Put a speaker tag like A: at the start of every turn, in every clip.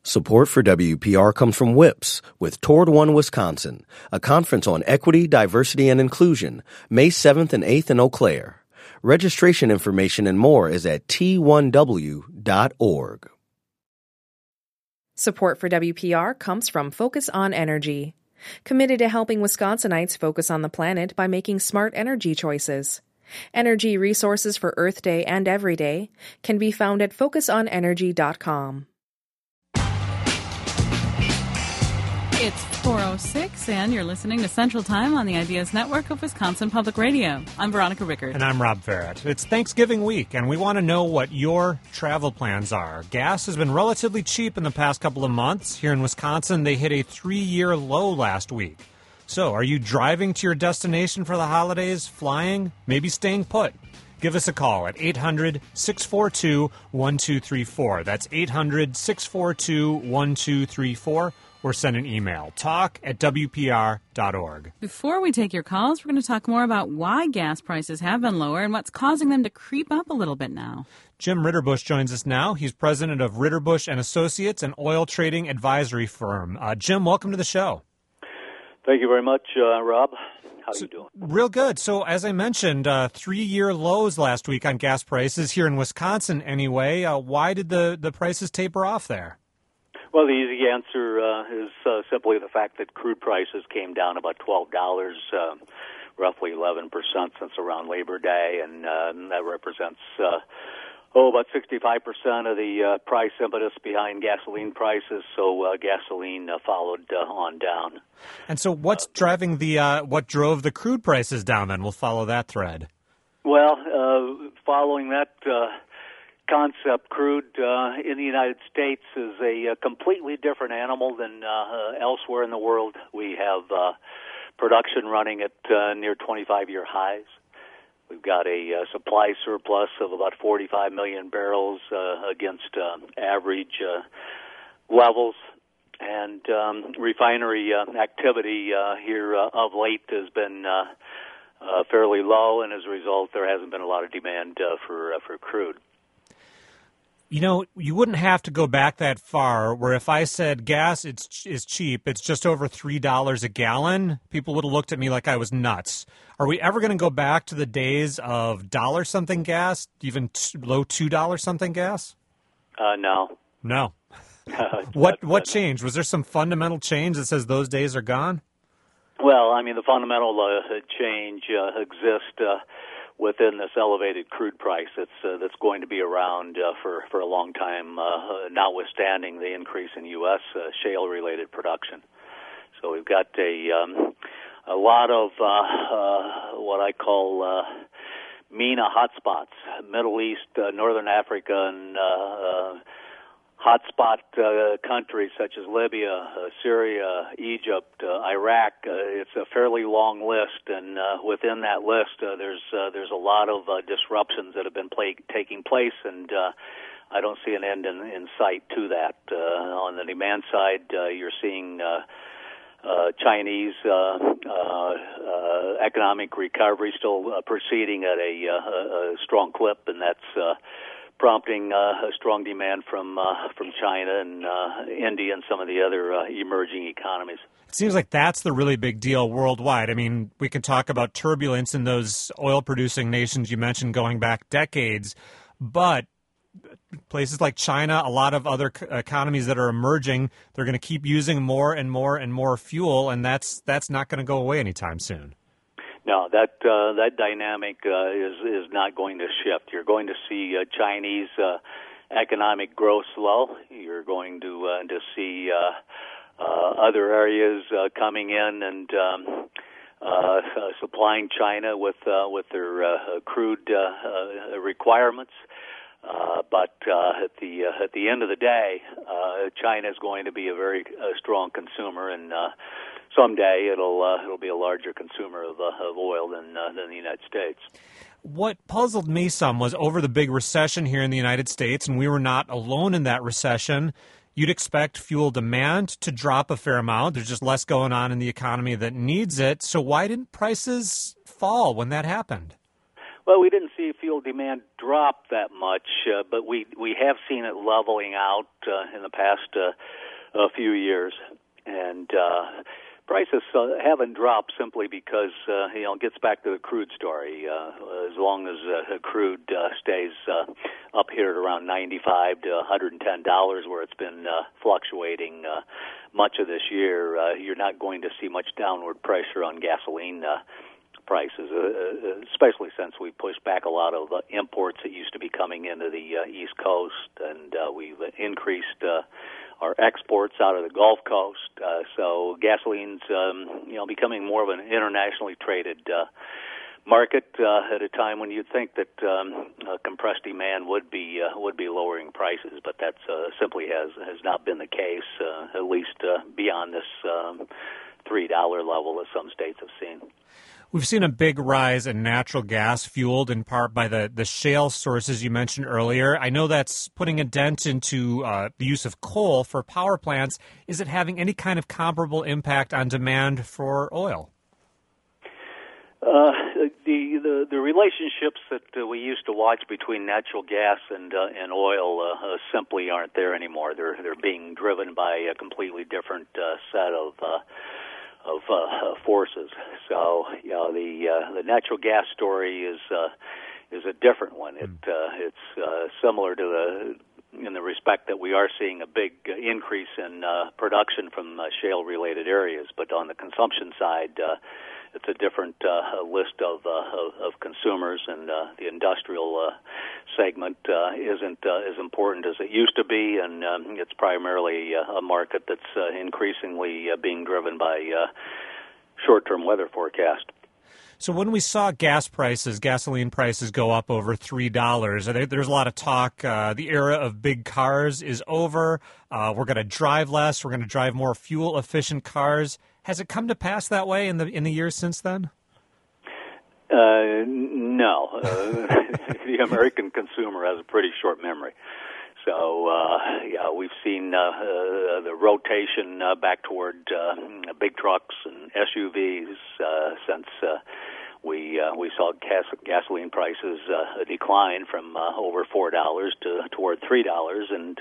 A: Support for WPR comes from WIPS with Toward One Wisconsin, a conference on equity, diversity, and inclusion, May 7th and 8th in Eau Claire. Registration information and more is at t1w.org.
B: Support for WPR comes from Focus on Energy, committed to helping Wisconsinites focus on the planet by making smart energy choices. Energy resources for Earth Day and Every Day can be found at focusonenergy.com.
C: It's 4:06, and you're listening to Central Time on the Ideas Network of Wisconsin Public Radio. I'm Veronica Rickert.
D: And I'm Rob Farrett. It's Thanksgiving week, and we want to know what your travel plans are. Gas has been relatively cheap in the past couple of months. Here in Wisconsin, they hit a 3-year low last week. So, are you driving to your destination for the holidays, flying, maybe staying put? Give us a call at 800-642-1234. That's 800-642-1234. Or send an email, talk@wpr.org.
C: Before we take your calls, we're going to talk more about why gas prices have been lower and what's causing them to creep up a little bit now.
D: Jim Ritterbush joins us now. He's president of Ritterbush & Associates, an oil trading advisory firm. Jim, welcome to the show.
E: Thank you very much, Rob. How are you doing?
D: Real good. So, as I mentioned, 3-year lows last week on gas prices here in Wisconsin anyway. Why did the prices taper off there?
E: Well, the easy answer is simply the fact that crude prices came down about $12, roughly 11% since around Labor Day, and that represents about 65% of the price impetus behind gasoline prices. So gasoline followed on down.
D: And so, what's driving what drove the crude prices down? Then we'll follow that thread.
E: Well, following that concept, crude in the United States is a completely different animal than elsewhere in the world. We have production running at near 25-year highs. We've got a supply surplus of about 45 million barrels against average levels. And refinery activity here of late has been fairly low, and as a result, there hasn't been a lot of demand for crude.
D: You know, you wouldn't have to go back that far, where if I said gas is cheap, it's just over $3 a gallon, people would have looked at me like I was nuts. Are we ever going to go back to the days of $1-something gas, even low $2-something gas?
E: No.
D: No. What changed? Was there some fundamental change that says those days are gone?
E: Well, I mean, the fundamental change exists within this elevated crude price that's going to be around for a long time, notwithstanding the increase in U.S. shale-related production. So we've got a lot of what I call MENA hotspots, Middle East, Northern Africa, and hotspot countries such as Libya, Syria, Egypt, Iraq. It's a fairly long list, and within that list, there's a lot of disruptions that have been taking place, and I don't see an end in sight to that. On the demand side, you're seeing Chinese economic recovery still proceeding at a strong clip, and that's prompting a strong demand from China and India and some of the other emerging economies.
D: It seems like that's the really big deal worldwide. I mean, we can talk about turbulence in those oil-producing nations you mentioned going back decades, but places like China, a lot of other economies that are emerging, they're going to keep using more and more and more fuel, and that's not going to go away anytime soon.
E: No, that dynamic is not going to shift. You're going to see Chinese economic growth slow. You're going to see other areas coming in and supplying China with their crude requirements. But at the end of the day, China is going to be a very strong consumer, and someday it'll be a larger consumer of oil than the United States.
D: What puzzled me some was over the big recession here in the United States, and we were not alone in that recession. You'd expect fuel demand to drop a fair amount. There's just less going on in the economy that needs it. So why didn't prices fall when that happened?
E: Well, we didn't see fuel demand drop that much, but we have seen it leveling out in the past a few years, and prices haven't dropped simply because it gets back to the crude story. As long as crude stays up here at around $95 to $110, where it's been fluctuating much of this year, you're not going to see much downward pressure on gasoline prices, especially since we pushed back a lot of imports that used to be coming into the East Coast, and we've increased our exports out of the Gulf Coast. So gasoline's becoming more of an internationally traded market at a time when you'd think that compressed demand would be lowering prices, but that simply has not been the case, at least beyond this $3 level that some states have seen.
D: We've seen a big rise in natural gas, fueled in part by the shale sources you mentioned earlier. I know that's putting a dent into the use of coal for power plants. Is it having any kind of comparable impact on demand for oil?
E: The relationships that we used to watch between natural gas and oil simply aren't there anymore. They're being driven by a completely different set of forces. So the natural gas story is a different one. It's similar to in the respect that we are seeing a big increase in production from shale-related areas, but on the consumption side, it's a different list of consumers, and the industrial segment isn't as important as it used to be, and it's primarily a market that's increasingly being driven by short-term weather forecast.
D: So when we saw gasoline prices go up over $3, there's a lot of talk. The era of big cars is over. We're going to drive less. We're going to drive more fuel-efficient cars. Has it come to pass that way in the years since then?
E: No. The American consumer has a pretty short memory. So, we've seen the rotation back toward big trucks and SUVs since we saw gasoline prices decline from over $4 to toward $3, and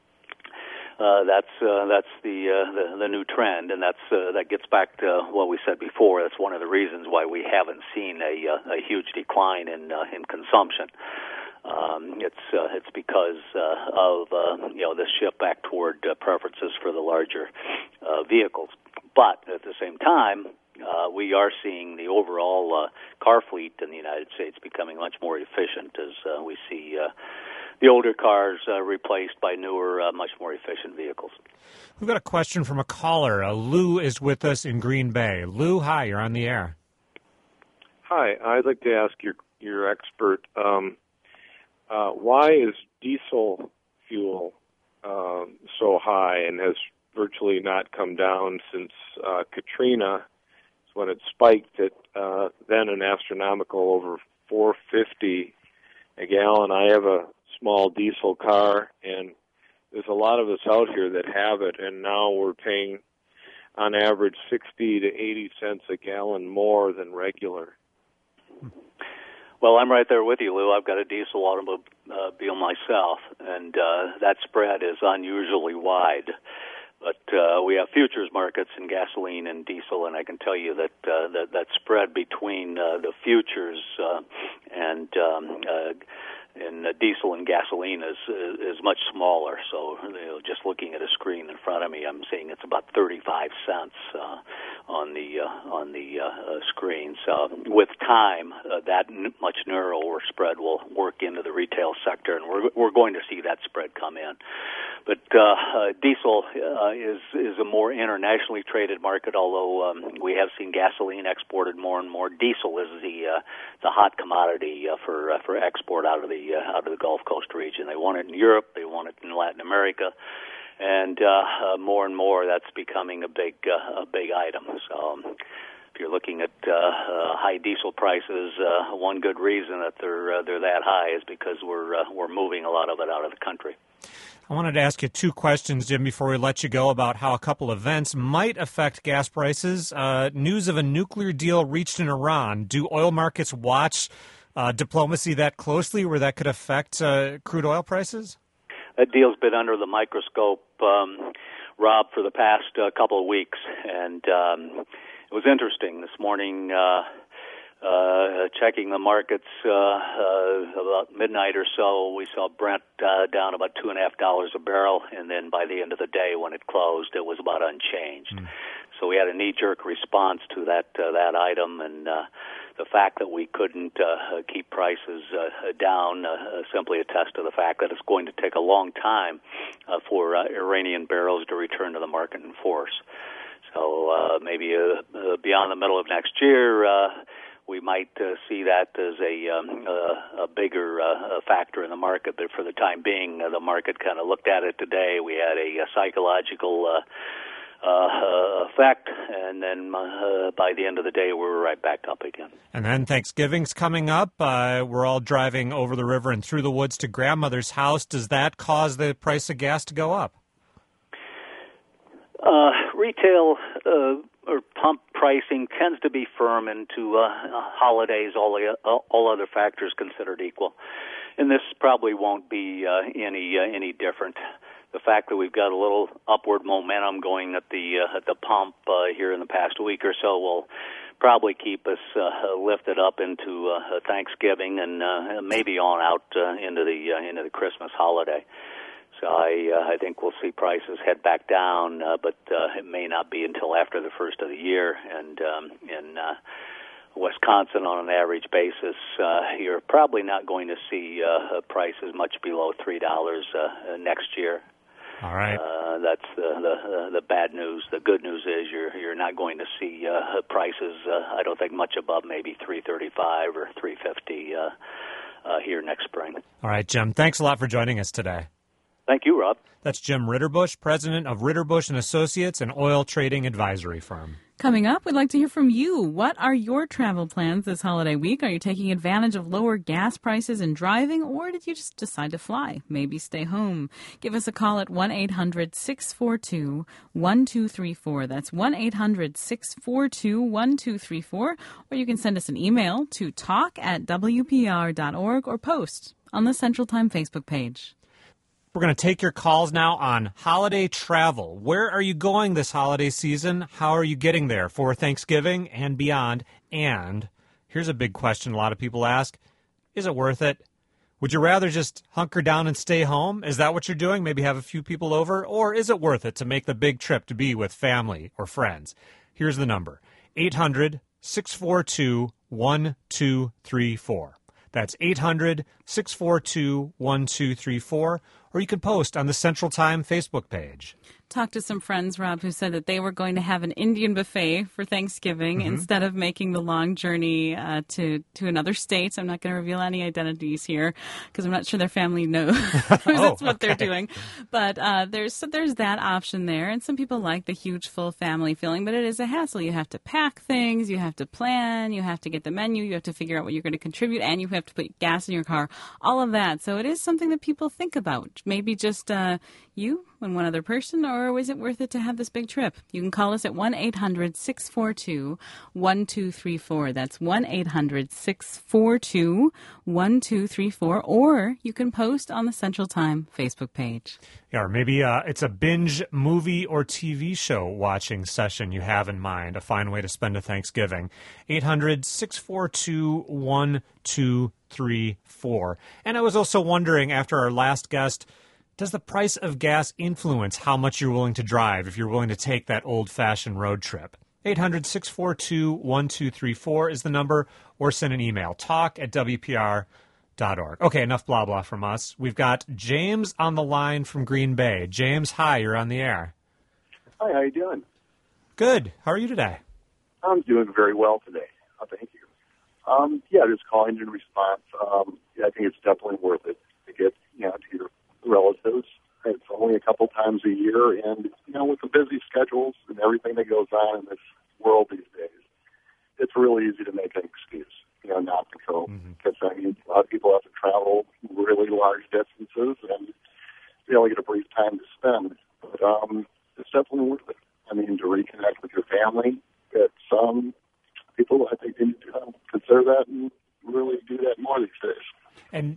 E: that's the new trend, and that gets back to what we said before. That's one of the reasons why we haven't seen a huge decline in consumption. It's because of this shift back toward preferences for the larger vehicles. But at the same time, we are seeing the overall car fleet in the United States becoming much more efficient as we see the older cars replaced by newer, much more efficient vehicles.
D: We've got a question from a caller. Lou is with us in Green Bay. Lou, hi, you're on the air.
F: Hi, I'd like to ask your expert, why is diesel fuel so high and has virtually not come down since Katrina, when it spiked at then an astronomical over $4.50 a gallon? I have a small diesel car, and there's a lot of us out here that have it, and now we're paying on average 60 to 80 cents a gallon more than regular.
E: Well, I'm right there with you, Lou. I've got a diesel automobile myself, and that spread is unusually wide. But we have futures markets in gasoline and diesel, and I can tell you that that spread between the futures and in diesel and gasoline is much smaller. So just looking at a screen in front of me, I'm seeing it's about 35 cents on the screen. So with time, that much narrower spread will work into the retail sector, and we're going to see that spread come in. But diesel is a more internationally traded market, although we have seen gasoline exported more and more. Diesel is the hot commodity for export out of the Gulf Coast region. They want it in Europe, they want it in Latin America, and more and more that's becoming a big item. So if you're looking at high diesel prices, one good reason that they're that high is because we're moving a lot of it out of the country.
D: I wanted to ask you two questions, Jim, before we let you go, about how a couple events might affect gas prices. News of a nuclear deal reached in Iran. Do oil markets watch diplomacy that closely where that could affect crude oil prices?
E: That deal's been under the microscope, Rob, for the past couple of weeks, and it was interesting this morning. Checking the markets about midnight or so, we saw Brent down about $2.50 a barrel, and then by the end of the day, when it closed, it was about unchanged. So we had a knee-jerk response to that item, and the fact that we couldn't keep prices down simply attests to the fact that it's going to take a long time for Iranian barrels to return to the market in force. So maybe beyond the middle of next year, we might see that as a bigger factor in the market. But for the time being, the market kind of looked at it today. We had a psychological effect, and then by the end of the day, we were right back up again.
D: And then Thanksgiving's coming up. We're all driving over the river and through the woods to grandmother's house. Does that cause the price of gas to go up?
E: Retail or pump pricing tends to be firm into holidays, all other factors considered equal. And this probably won't be any different. The fact that we've got a little upward momentum going at the pump here in the past week or so will probably keep us lifted up into Thanksgiving and maybe on out into the Christmas holiday. So I think we'll see prices head back down, but it may not be until after the first of the year. And in Wisconsin, on an average basis, you're probably not going to see prices much below $3 next year.
D: All right.
E: That's the bad news. The good news is you're not going to see prices. I don't think much above maybe $3.35 or $3.50 here next spring.
D: All right, Jim. Thanks a lot for joining us today.
E: Thank you, Rob.
D: That's Jim Ritterbush, president of Ritterbush & Associates, an oil trading advisory firm.
C: Coming up, we'd like to hear from you. What are your travel plans this holiday week? Are you taking advantage of lower gas prices and driving, or did you just decide to fly? Maybe stay home. Give us a call at 1-800-642-1234. That's 1-800-642-1234. Or you can send us an email to talk@wpr.org or post on the Central Time Facebook page.
D: We're going to take your calls now on holiday travel. Where are you going this holiday season? How are you getting there for Thanksgiving and beyond? And here's a big question a lot of people ask. Is it worth it? Would you rather just hunker down and stay home? Is that what you're doing? Maybe have a few people over? Or is it worth it to make the big trip to be with family or friends? Here's the number, 800-642-1234. That's 800-642-1234. Or you can post on the Central Time Facebook page.
C: Talked to some friends, Rob, who said that they were going to have an Indian buffet for Thanksgiving instead of making the long journey to another state. I'm not going to reveal any identities here because I'm not sure their family knows that's what they're doing. But there's that option there. And some people like the huge full family feeling, but it is a hassle. You have to pack things, you have to plan, you have to get the menu, you have to figure out what you're going to contribute, and you have to put gas in your car, all of that. So it is something that people think about. Maybe just you and one other person, or is it worth it to have this big trip? You can call us at 1-800-642-1234. That's 1-800-642-1234. Or you can post on the Central Time Facebook page.
D: Yeah, or maybe it's a binge movie or TV show watching session you have in mind, a fine way to spend a Thanksgiving. 800-642-1234. And I was also wondering, after our last guest, does the price of gas influence how much you're willing to drive if you're willing to take that old-fashioned road trip? 800-642-1234 is the number, or send an email, talk@wpr.org. Okay, enough blah, blah from us. We've got James on the line from Green Bay. James, hi, you're on the air.
G: Hi, how you doing?
D: Good. How are you today?
G: I'm doing very well today. Thank you. Just calling in response. I think it's definitely worth it to get, to your relatives. It's only a couple times a year, and with the busy schedules and everything that goes on in this world these days, it's really easy to make an excuse, not to go. Because a lot of people have to travel really large distances, and they only get a brief time to spend. But it's definitely worth it. To reconnect with your family. Some people, I think, they need to consider that and really do that more.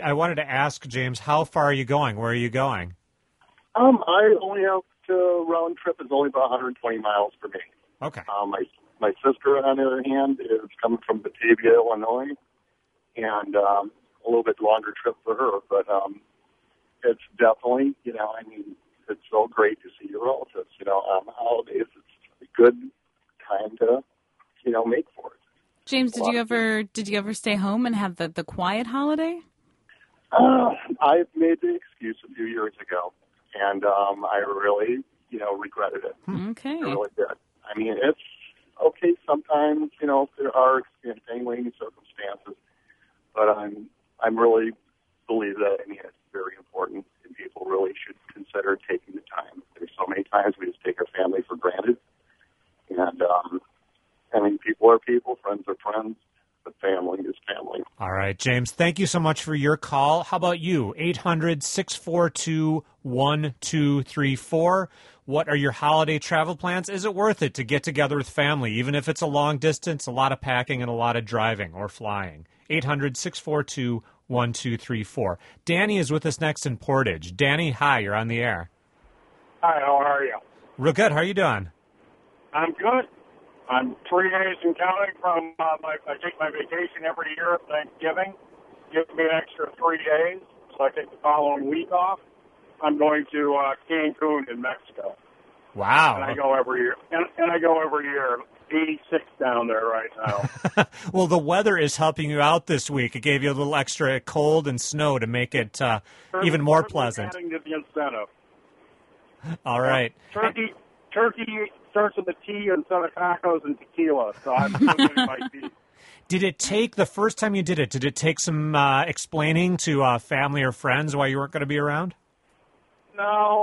D: I wanted to ask, James, how far are you going? Where are you going?
G: I only have to round trip is only about 120 miles for me.
D: Okay.
G: My sister, on the other hand, is coming from Batavia, Illinois, and a little bit longer trip for her. But it's definitely, it's so great to see your relatives. On the holidays, it's a good time to, make for it.
C: James, did you ever stay home and have the quiet holiday?
G: I made the excuse a few years ago, and I really, regretted it.
C: Okay.
G: I really did. I mean, it's okay sometimes, there are extenuating circumstances, but I'm really believe that, it's very important, and people really should consider taking the time. There's so many times we just take our family for granted, and people are people, friends are friends, but family is family.
D: All right, James, thank you so much for your call. How about you? 800-642-1234. What are your holiday travel plans? Is it worth it to get together with family, even if it's a long distance, a lot of packing, and a lot of driving or flying? 800-642-1234. Danny is with us next in Portage. Danny, hi, you're on the air.
H: Hi, how are you?
D: Real good. How are you doing?
H: I'm good. I'm 3 days and counting from I take my vacation every year at Thanksgiving. Give me an extra 3 days, so I take the following week off. I'm going to Cancun in Mexico.
D: Wow.
H: And I go every year. And I go every year. 86 down there right now.
D: Well, the weather is helping you out this week. It gave you a little extra cold and snow to make it even more pleasant.
H: Adding to the incentive.
D: All right.
H: Turkey starts with a T instead of tacos and tequila, so I'm still getting my tea.
D: Did it take, the first time you did it some explaining to family or friends why you weren't going to be around?
H: No,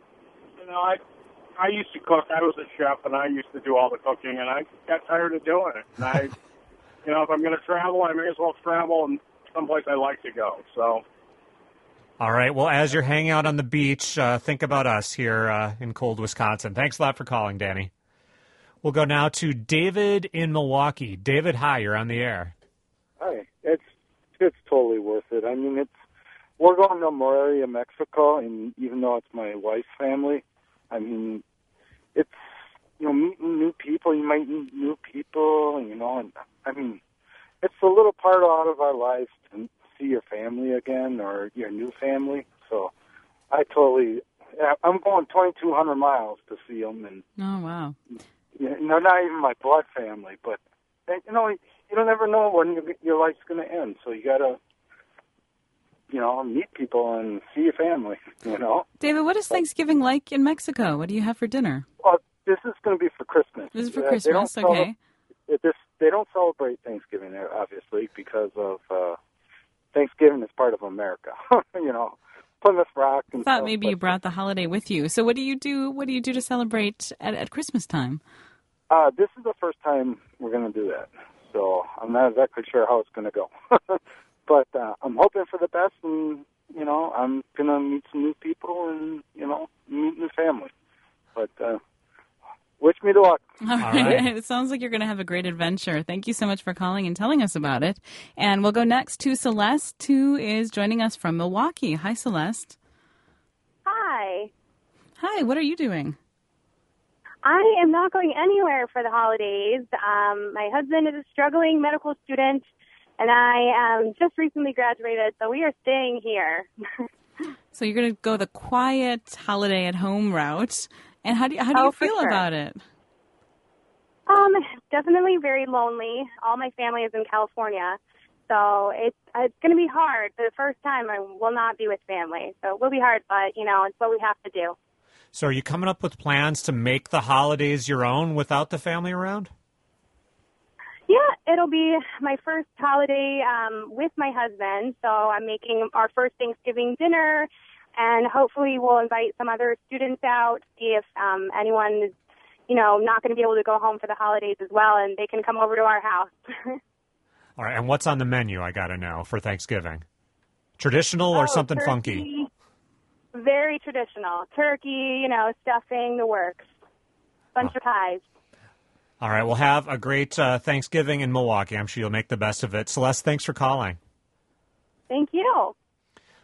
H: I used to cook. I was a chef, and I used to do all the cooking, and I got tired of doing it. And if I'm going to travel, I may as well travel in someplace I like to go. So.
D: All right. Well, as you're hanging out on the beach, think about us here in cold Wisconsin. Thanks a lot for calling, Danny. We'll go now to David in Milwaukee. David, hi. You're on the air.
I: Hi. It's totally worth it. I mean, we're going to Morelia, Mexico, and even though it's my wife's family, I mean, it's, meeting new people. You might meet new people, and I mean, it's a little part out of our lives to see your family again or your new family. So I'm going 2,200 miles to see them. And,
C: oh, wow.
I: They're not even my blood family, but, you don't ever know when your life's going to end. So you got to, meet people and see your family,
C: David, what is Thanksgiving like in Mexico? What do you have for dinner?
I: Well, this is going to be for Christmas.
C: This is for Christmas, okay.
I: They don't celebrate Thanksgiving there, obviously, because of Thanksgiving is part of America. Plymouth Rock. And
C: I thought maybe you brought the holiday with you. So what do you do? What do you do to celebrate at Christmas time?
I: This is the first time we're going to do that, so I'm not exactly sure how it's going to go. But I'm hoping for the best, and I'm going to meet some new people and meet new family. But wish me luck.
C: All right. It sounds like you're going to have a great adventure. Thank you so much for calling and telling us about it. And we'll go next to Celeste, who is joining us from Milwaukee. Hi, Celeste.
J: Hi.
C: Hi, what are you doing?
J: I am not going anywhere for the holidays. My husband is a struggling medical student, and I just recently graduated, so we are staying here.
C: So you're going to go the quiet holiday at home route. And how do you feel about it?
J: Definitely very lonely. All my family is in California, so it's going to be hard. For the first time, I will not be with family, so it will be hard. But it's what we have to do.
D: So, are you coming up with plans to make the holidays your own without the family around?
J: Yeah, it'll be my first holiday with my husband. So I'm making our first Thanksgiving dinner. And hopefully we'll invite some other students out, see if anyone is, not going to be able to go home for the holidays as well, and they can come over to our house.
D: All right, and what's on the menu, I got to know, for Thanksgiving? Traditional or something
J: turkey,
D: funky?
J: Very traditional. Turkey, stuffing, the works. Bunch of pies.
D: All right, we'll have a great Thanksgiving in Milwaukee. I'm sure you'll make the best of it. Celeste, thanks for calling.
J: Thank you.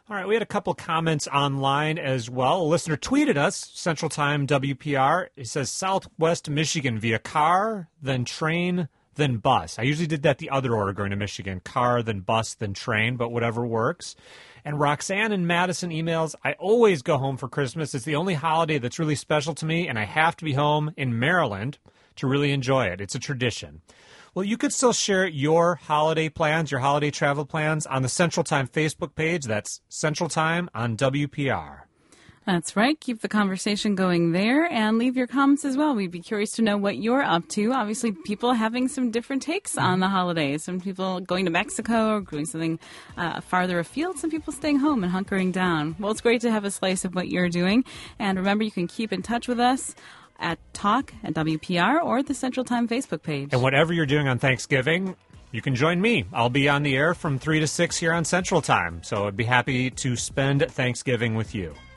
D: All right, we had a couple comments online as well. A listener tweeted us, Central Time WPR. He says, Southwest Michigan via car, then train, then bus. I usually did that the other order going to Michigan, car, then bus, then train, but whatever works. And Roxanne in Madison emails, I always go home for Christmas. It's the only holiday that's really special to me, and I have to be home in Maryland to really enjoy it. It's a tradition. Well, you could still share your holiday plans, your holiday travel plans on the Central Time Facebook page. That's Central Time on WPR.
C: That's right. Keep the conversation going there and leave your comments as well. We'd be curious to know what you're up to. Obviously, people are having some different takes on the holidays. Some people going to Mexico or doing something farther afield. Some people staying home and hunkering down. Well, it's great to have a slice of what you're doing. And remember, you can keep in touch with us at Talk at WPR or the Central Time Facebook page.
D: And whatever you're doing on Thanksgiving, you can join me. I'll be on the air from 3 to 6 here on Central Time. So I'd be happy to spend Thanksgiving with you.